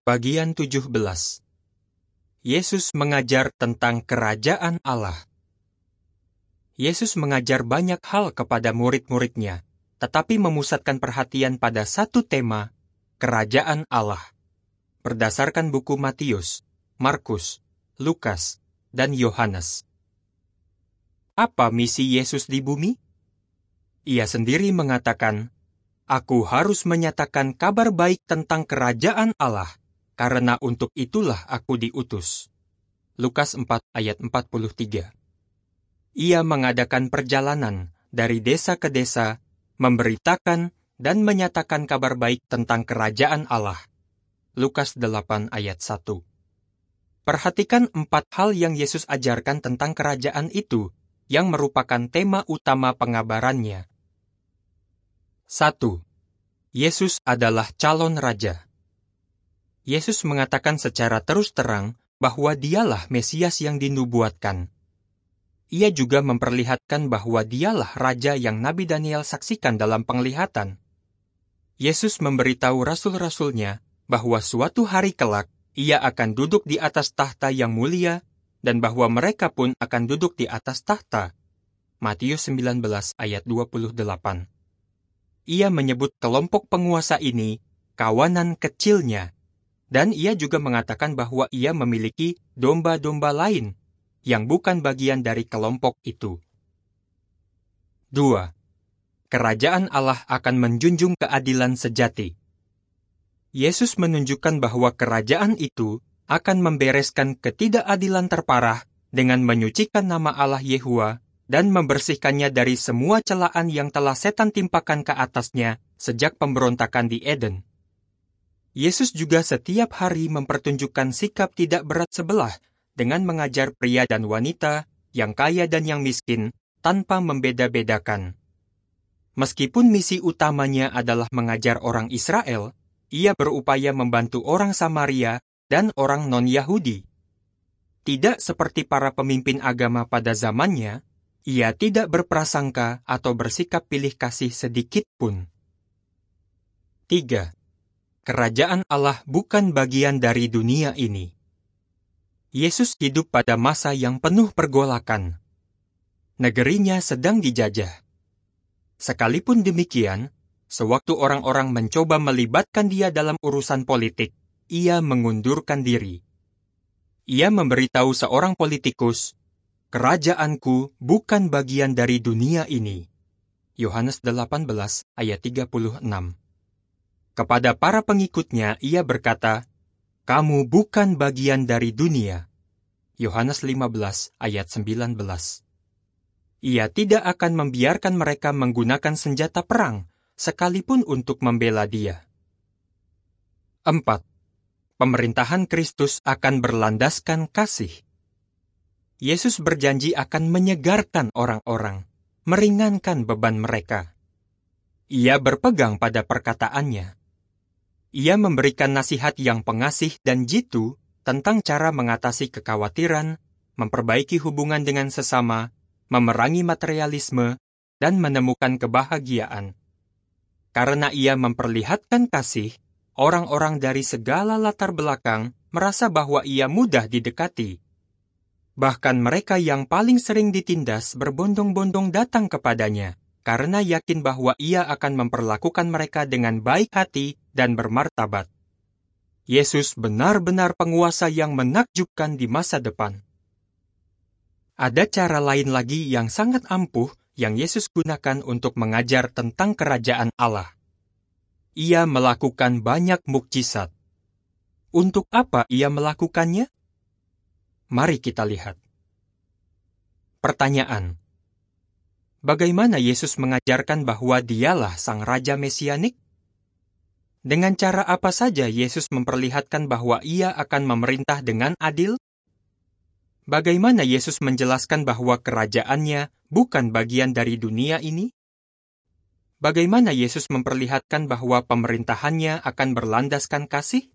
Bagian 17. Yesus mengajar tentang kerajaan Allah. Yesus mengajar banyak hal kepada murid-muridnya, tetapi memusatkan perhatian pada satu tema, kerajaan Allah. Berdasarkan buku Matius, Markus, Lukas, dan Yohanes. Apa misi Yesus di bumi? Ia sendiri mengatakan, "Aku harus menyatakan kabar baik tentang kerajaan Allah, karena untuk itulah aku diutus." Lukas 4 ayat 43. Ia mengadakan perjalanan dari desa ke desa, memberitakan dan menyatakan kabar baik tentang kerajaan Allah. Lukas 8 ayat 1. Perhatikan 4 hal yang Yesus ajarkan tentang kerajaan itu, yang merupakan tema utama pengabarannya. 1. Yesus adalah calon raja. Yesus mengatakan secara terus terang bahwa dialah Mesias yang dinubuatkan. Ia juga memperlihatkan bahwa dialah raja yang Nabi Daniel saksikan dalam penglihatan. Yesus memberitahu rasul-rasulnya bahwa suatu hari kelak ia akan duduk di atas tahta yang mulia dan bahwa mereka pun akan duduk di atas tahta. Matius 19 ayat 28. Ia menyebut kelompok penguasa ini kawanan kecilnya, dan ia juga mengatakan bahwa ia memiliki domba-domba lain yang bukan bagian dari kelompok itu. 2. Kerajaan Allah akan menjunjung keadilan sejati. Yesus menunjukkan bahwa kerajaan itu akan membereskan ketidakadilan terparah dengan menyucikan nama Allah Yehuwa dan membersihkannya dari semua celaan yang telah setan timpakan ke atasnya sejak pemberontakan di Eden. Yesus juga setiap hari mempertunjukkan sikap tidak berat sebelah dengan mengajar pria dan wanita, yang kaya dan yang miskin, tanpa membeda-bedakan. Meskipun misi utamanya adalah mengajar orang Israel, ia berupaya membantu orang Samaria dan orang non-Yahudi. Tidak seperti para pemimpin agama pada zamannya, ia tidak berprasangka atau bersikap pilih kasih sedikit pun. 3. Kerajaan Allah bukan bagian dari dunia ini. Yesus hidup pada masa yang penuh pergolakan. Negerinya sedang dijajah. Sekalipun demikian, sewaktu orang-orang mencoba melibatkan dia dalam urusan politik, ia mengundurkan diri. Ia memberitahu seorang politikus, "Kerajaanku bukan bagian dari dunia ini." Yohanes 18 ayat 36. Kepada para pengikutnya, ia berkata, "Kamu bukan bagian dari dunia." Yohanes 15 ayat 19. Ia tidak akan membiarkan mereka menggunakan senjata perang, sekalipun untuk membela dia. 4. Pemerintahan Kristus akan berlandaskan kasih. Yesus berjanji akan menyegarkan orang-orang, meringankan beban mereka. Ia berpegang pada perkataannya. Ia memberikan nasihat yang pengasih dan jitu tentang cara mengatasi kekhawatiran, memperbaiki hubungan dengan sesama, memerangi materialisme, dan menemukan kebahagiaan. Karena ia memperlihatkan kasih, orang-orang dari segala latar belakang merasa bahwa ia mudah didekati. Bahkan mereka yang paling sering ditindas berbondong-bondong datang kepadanya, karena yakin bahwa ia akan memperlakukan mereka dengan baik hati dan bermartabat. Yesus benar-benar penguasa yang menakjubkan di masa depan. Ada cara lain lagi yang sangat ampuh yang Yesus gunakan untuk mengajar tentang kerajaan Allah. Ia melakukan banyak mukjizat. Untuk apa ia melakukannya? Mari kita lihat. Pertanyaan: bagaimana Yesus mengajarkan bahwa dialah Sang Raja Mesianik? Dengan cara apa saja Yesus memperlihatkan bahwa ia akan memerintah dengan adil? Bagaimana Yesus menjelaskan bahwa kerajaannya bukan bagian dari dunia ini? Bagaimana Yesus memperlihatkan bahwa pemerintahannya akan berlandaskan kasih?